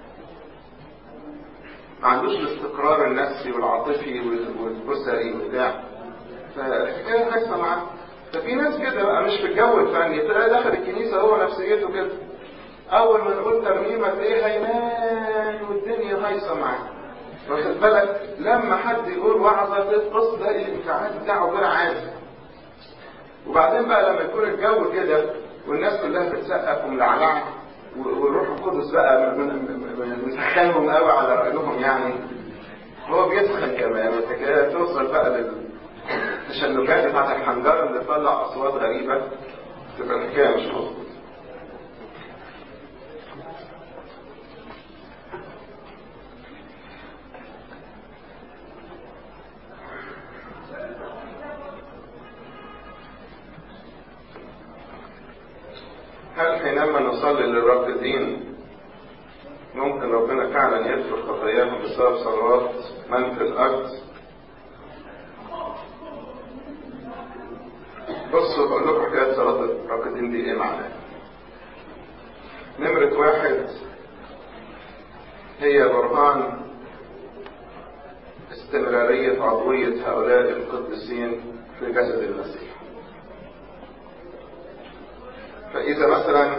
ما عندوش الاستقرار النفسي والعاطفي والاسري وبتاع، فالحكايه حاسه معاه. ففي ناس كده بقى مش في الجو الفني، تلاقي داخل الكنيسه هو نفسيته كده، اول ما نقول ترنيمه تلاقيه هينام والدنيا هايصه معاه، واخد بالك. لما حد يقول وعظه تبص تلاقي الانفعال بتاعه غير عادي. وبعدين بقى لما يكون الجو كده والناس كلها بتسقف وملعلعه والروح القدس بقى مسخنهم قوي على رأيهم، يعني هو بيسخن كمان، الحكايه توصل بقى للتشنجات بتاعت الحنجره اللي تطلع اصوات غريبه، تبقى الحكايه مش مظبوطه. هل حينما نصلي للراقدين ممكن ربنا فعلا يغفر خطاياهم بسبب صلوات من في الأرض؟ بصوا بقول لكم حكاية صلاة الراقدين دي ايه معناها. نمرة 1 هي برهان استمرارية عضوية هؤلاء القديسين في جسد المسيح. فإذا مثلا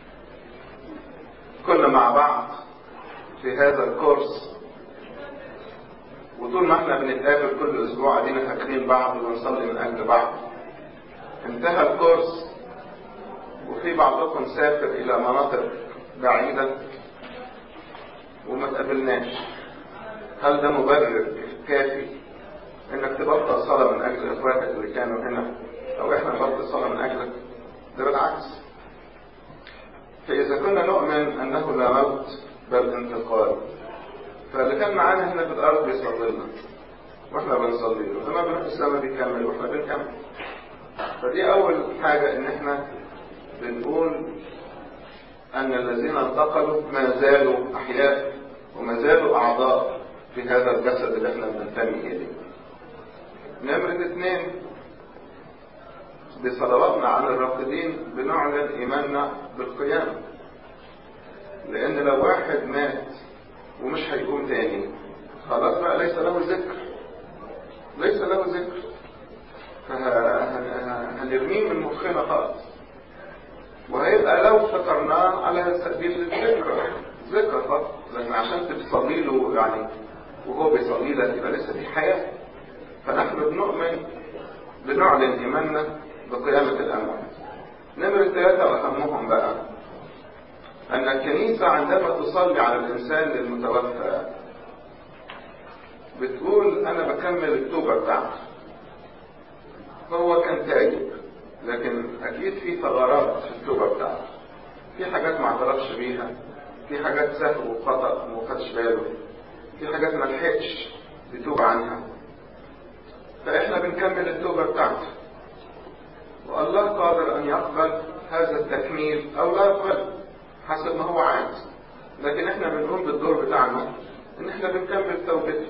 كنا مع بعض في هذا الكورس وطول ما احنا بنتقابل كل اسبوع قاعدين فاكرين بعض ونصلي من اجل بعض، انتهى الكورس وفي بعضكم سافر الى مناطق بعيدة وما تقابلناش، هل ده مبرر كافي انك تبطل صلاة من اجل اخواتك اللي كانوا هنا او احنا نبطل صلاة من اجلك؟ ده بالعكس. فاذا كنا نؤمن انه لا موت بل انتقال، فاللي كان معانا هنا في الارض بيصلي لنا واحنا بنصلي له، لما بنروح السماء بيكمل واحنا بنكمل. فدي اول حاجة، ان احنا بنقول ان الذين انتقلوا ما زالوا احياء وما زالوا اعضاء في هذا الجسد اللي احنا بننتمي اليه. نمرة 2 بصلواتنا عن الراقدين بنعلن ايماننا بالقيامة، لان لو واحد مات ومش هيقوم تاني خلاص بقى ليس له ذكر، ليس له ذكر، فهنرميه من مخنا خالص، وهيبقى لو افتكرناه على سبيل ذكر فقط، لكن عشان تصلي له يعني وهو بيصلي لك يبقى لسه في حياة. فنحن بنؤمن بنعلن ايماننا بقيامة الاموات. نمرة 3 واهمهم بقى ان الكنيسة عندما تصلي على الانسان المتوفى بتقول انا بكمل التوبة بتاعته. هو كان تايب لكن اكيد في ثغرات في التوبة بتاعته، في حاجات ما اعترفش بيها، في حاجات سهو وخطأ وما خدش باله، في حاجات ما لحقش يتوب عنها، فاحنا بنكمل التوبة بتاعته، والله قادر ان يقبل هذا التكميل او لا يقبل حسب ما هو عايز، لكن احنا بنقوم بالدور بتاعنا ان احنا بنكمل توبته.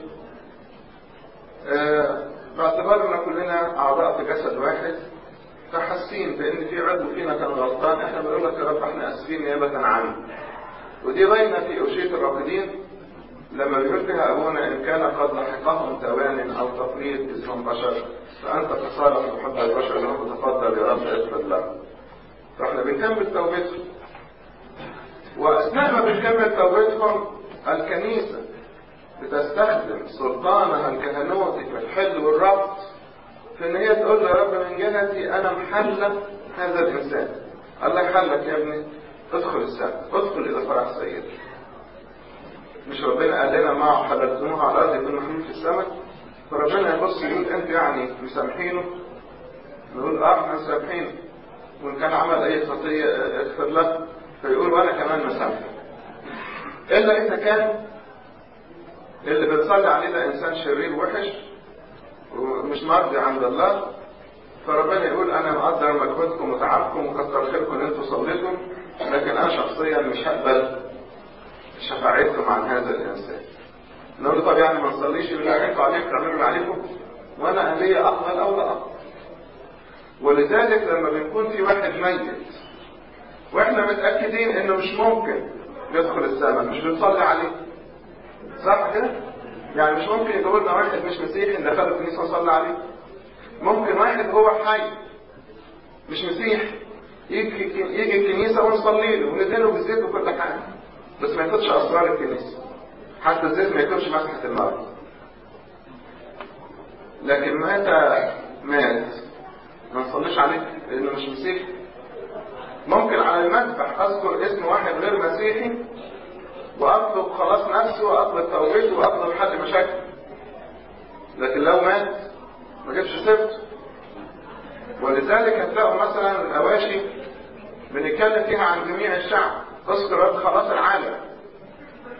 باعتبارنا كلنا اعضاء في جسد واحد، فحاسين بان في عضو فينا كان غلطان، احنا بنقول لك يا رب احنا اسفين نيابة عنه. ودي باينه في اوشية الراقدين لما بيقول فيها ابونا ان كان قد لحقهم توان او تفريط اذ هم بشر فانت تصالح بحب البشر لهم تفضل يا رب اغفر لهم. فاحنا بنكمل توبتهم، واثناء ما بنكمل توبتهم الكنيسة بتستخدم سلطانها الكهنوتي في الحل والربط في ان هي تقول يا رب من جهتي انا محلة هذا الانسان. الله يحلك يا ابني، ادخل السماء، ادخل الى فرح سيدك. مش ربنا قال لنا ما حللتموها على الارض يكون محلول في السماء؟ فربنا يبص يقول انت يعني مسامحينه؟ نقول احنا مسامحينه، وان كان عمل اي خطيه اغفر له، فيقول وانا كمان مسامحه. الا اذا كان اللي بنصلي عليه ده انسان شرير وحش ومش مرضي عند الله، فربنا يقول انا مقدر مجهودكم وتعبكم وكتر خيركم ان انتم صليتم، لكن انا شخصيا مش هقبل شفاعتكم عن هذا الانسان. نقول له طب يعني ما نصليش بالله انتوا عليكم تعملوا اللي عليكم وانا لي اقبل او لا اقبل. ولذلك لما بيكون في واحد ميت واحنا متاكدين انه مش ممكن يدخل السماء مش بنصلي عليه، صح كده؟ يعني مش ممكن يقول لنا واحد مش مسيحي ندخله الكنيسه ونصلي عليه. ممكن واحد هو حي مش مسيحي يجي الكنيسه ونصلي له وندهنه بالزيت وكل حاجه، بس ما ياخدش اسرار الكنيسه، حتى الزيت ما يكونش مسحه المرض. لكن متى مات ما نصليش عليه لانه مش مسيحي. ممكن على المذبح اذكر اسم واحد غير مسيحي واطلب خلاص نفسه واطلب توبته واطلب حل مشاكل، لكن لو مات ما جبش سيرته. ولذلك هتلاقوا مثلا الاواشي بنتكلم فيها عن جميع الشعب، اذكر خلاص العالم،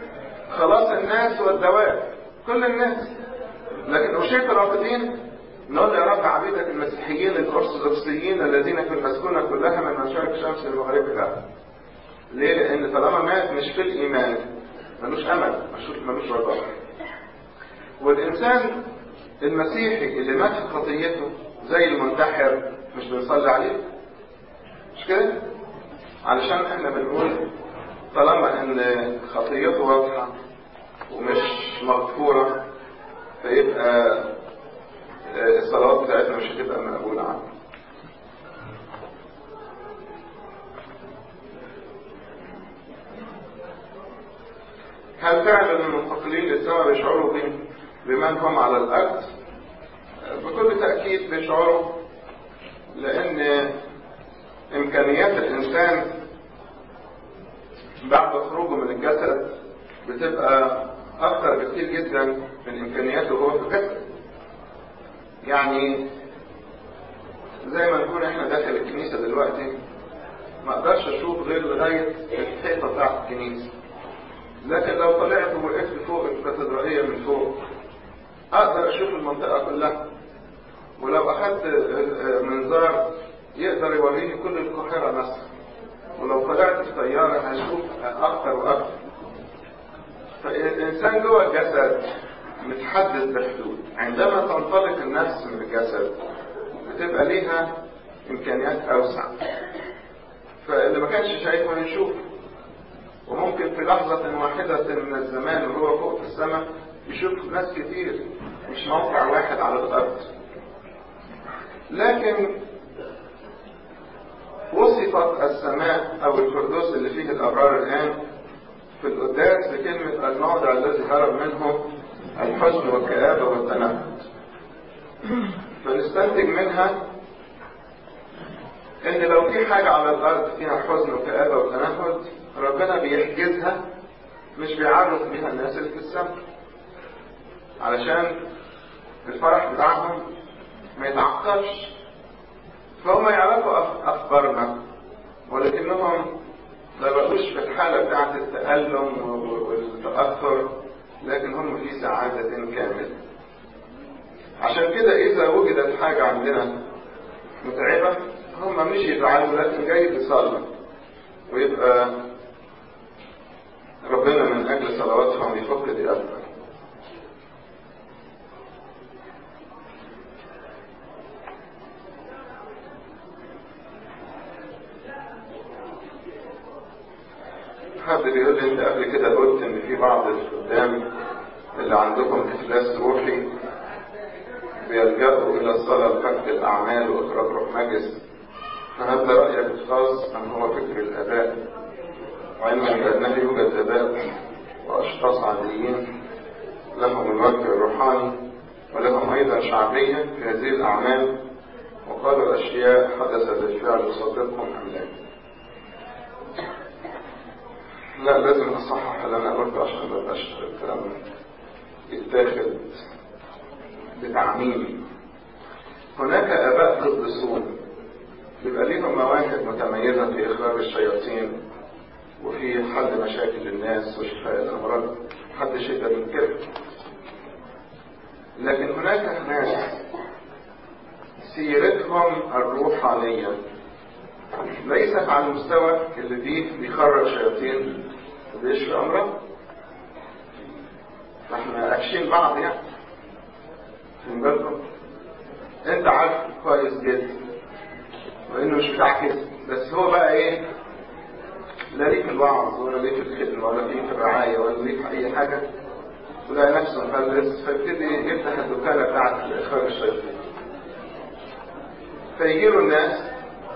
خلاص الناس والدواب، كل الناس. لكن أوشية الراقدين نقول يا رب عبيدك المسيحيين الأرثوذكسيين الذين في المسكونة كلها من مشارق شمس المغرب لها. ليه؟ لأن طالما مات مش في الإيمان ملوش أمل، ملوش رجاء. والإنسان المسيحي اللي مات في خطيته زي المنتحر مش بنصلي عليه، مش كده؟ علشان احنا بنقول طالما ان خطيته واضحة ومش مغفورة فيبقى الصلوات بتاعتنا مش هتبقى مقبولة عنه. هل فعلا المنتقلين للسماء بيشعروا بمن هم على الأرض؟ بكل تأكيد بيشعروا، لأن إمكانيات الإنسان بعد خروجه من الجسد بتبقى أكثر بكتير جدا من إمكانياته وهو في الجسد. يعني زي ما نكون إحنا داخل الكنيسة دلوقتي ما أقدرش أشوف غير لغاية الحيطة بتاعت الكنيسة، لكن لو طلعت ووقفت فوق الكاتدرائية من فوق أقدر أشوف المنطقة كلها، ولو أخذت منظار يقدر يوريني كل القاهرة مثلا، ولو طلعت في طيارة هشوف أكثر وأكثر. فالإنسان جوه الجسد متحدد بحدود، عندما تنطلق النفس من الجسد بتبقى ليها إمكانيات أوسع، فاللي ما كانش شايفه يشوف، وممكن في لحظة واحدة من الزمان وهو فوق في السماء يشوف ناس كتير، مش موقع واحد على الأرض. لكن وصفت السماء أو الفردوس اللي فيه الأبرار الآن في القداس بكلمة الموضع الذي هرب منه الحزن والكآبة والتنهد. فنستنتج منها إن لو في حاجة على الأرض فيها حزن وكآبة وتنهد ربنا بيحجزها، مش بيعرف بيها الناس اللي في السماء، علشان الفرح بتاعهم ما يتعقدش. فهم يعرفوا أخبارنا ولكنهم ما بقوش في الحالة بتاعت التألم والتأثر، لكن هم في سعادة كاملة. عشان كده إذا وجدت حاجة عندنا متعبة هم مش يزعلوا، لكن جاي يصلوا، ويبقى ربنا من أجل صلواتهم يفك دي أكثر. حد بيقول لي انت قبل كده قلت ان في بعض الخدام اللي عندكم افلاس روحي بيلجأوا الى الصلاة لفك الاعمال واخراج روح نجس، فهل ده رأيك الخاص ام هو فكر الاباء؟ وعلما بانه يوجد اباء واشخاص عاديين لهم الوجه الروحاني ولهم ايضا شعبية في هذه الاعمال وقالوا اشياء حدثت بالفعل تصدقهم ام لا؟ لا، لازم نصحح اللي انا قلته عشان ما يبقاش الكلام يتاخد بتعميم. هناك اباء قديسون بيبقى ليهم مواهب متميزه في اخراج الشياطين وفي حل مشاكل الناس وشفاء الامراض، محدش يقدر ينكرها. لكن هناك ناس سيرتهم الروحانيه ليست على المستوى اللي فيه بيخرج شياطين وبيشفي امراض. احنا قافشين بعض يعني، في بالكم انت عارف كويس جدا وانه مش بتاع كده، بس هو بقى ايه، لا ليه في الوعظ ولا ليه في الخدمه ولا ليه في الرعايه ولا ليه في اي حاجه، ولا نفسه مفلس، فيبتدي يفتح الدكانه بتاعت اخراج الشياطين. فيجيله الناس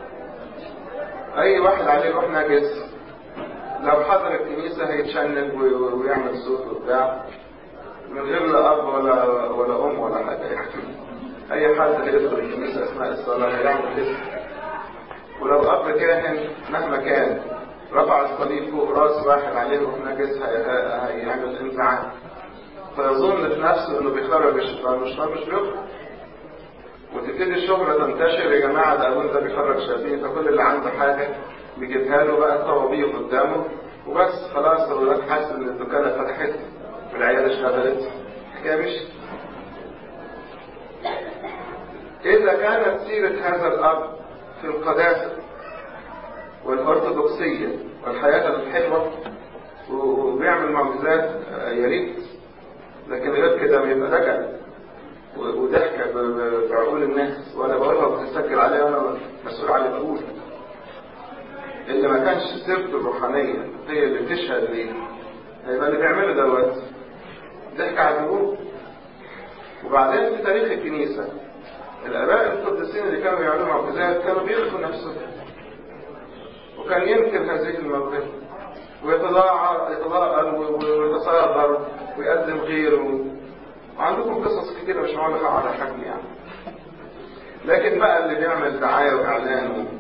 اي واحد عليه روح نجس لو حضر الكنيسة هيتشنج ويعمل صوت وبتاع من غير لا اب ولا ام ولا حاجة يعني. اي حد هيدخل الكنيسة اثناء الصلاة هيعمل كده، ولو اب كاهن مهما كان رفع الصليب فوق راس واحد عليه روح نجس هيعمل انزعاج، فيظن في نفسه انه بيخرج الشيطان، والشيطان مش بيخرج. وتبتدي الشهرة تنتشر، يا جماعة ده أبونا ده بيخرج شياطين، فكل اللي عنده حاجة بيجيبها له بقى الطوابير قدامه وبس، خلاص هو ده حاسس إن الدكانة فتحت والعيادة اشتغلت، الحكاية مش. فإذا كانت سيرة هذا الأب في القداسة والأرثوذكسية والحياة الحلوة وبيعمل معجزات يا ريت، لكن غير كده بيبقى دجل وضحكة بعقول الناس، وأنا بقولها وبتسجل عليها وأنا مسؤول عن العقول. اللي ما كانش سيرته الروحانية هي اللي تشهد ليه، هيبقى اللي بيعمله دوت ضحك على العقول. وبعدين في تاريخ الكنيسة الآباء القديسين اللي كانوا يعملوا معجزات كانوا بيخفوا نفسهم، وكان ينكر هذه الموهبة ويتضاءل ويتصادر ويقدم غيره. وعندكم قصص كتيرة مش معلقة على حجم يعني. لكن بقى اللي بيعمل دعاية وإعلان